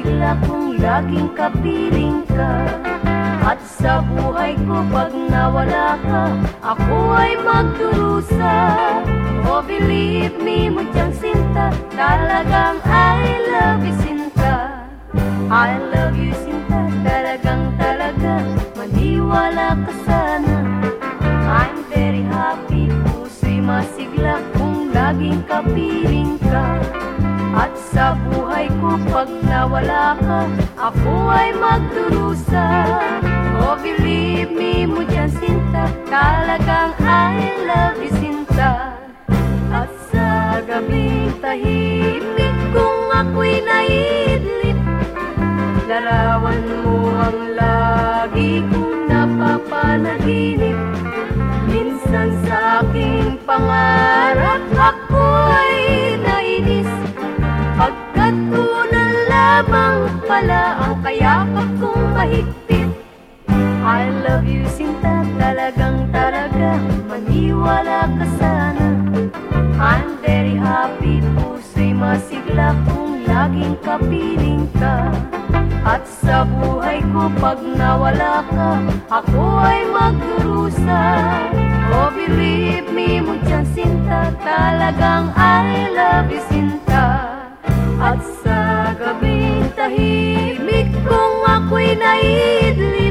masigla kung laging kapiling ka. At sa buhay ko pag nawala ka, ako ay magdurusa. Oh, believe me, mudyang sinta, talagang I love you, Sinta. I love you, Sinta, talagang talaga, maniwala ka sana. I'm very happy, puso'y masigla kung laging kapiling ka. At sa buhay ko pag nawala ka, ako ay magdurusa. Oh, believe me, mudyang Sinta, talagang I love you, Sinta. At sa gabing tahimik kung ako'y naidlip, larawan mo ang lagi kong napapanaginip. Minsan sa aking pangarap ako'y nainis, pagkat unang lamang pala ang kayakap kong mahigpit. I love you, Sinta, talagang talaga, maniwala ka sana. I'm very happy, puso'y masigla kung laging kapiling ka. At sa buhay ko pag nawala ka, ako ay magdurusa. Oh, believe me, mudyang Sinta, talagang I love you, Sinta. At sa gabing tahimik kung ako'y naidlip,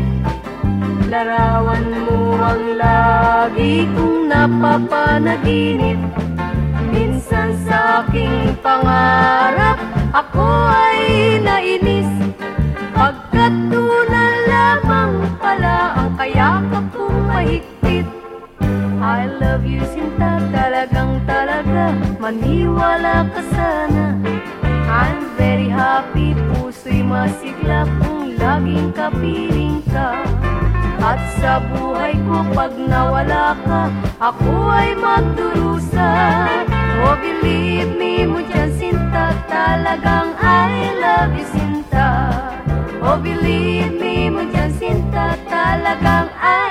larawan mo ang lagi kong napapanaginip. Minsan sa aking pangarap ako ay nainis, pagkat tunay lamang pala ang kayakap kong mahigpit. I love you, Sinta, talagang talaga, maniwala ka sana. I'm very happy, puso'y masigla kung laging kapiling ka. At sa buhay ko pag nawala ka, ako ay magdurusa. Oh, believe me, mudyang Sinta, talagang I love you, Sinta. Oh, believe me, mudyang Sinta, talagang I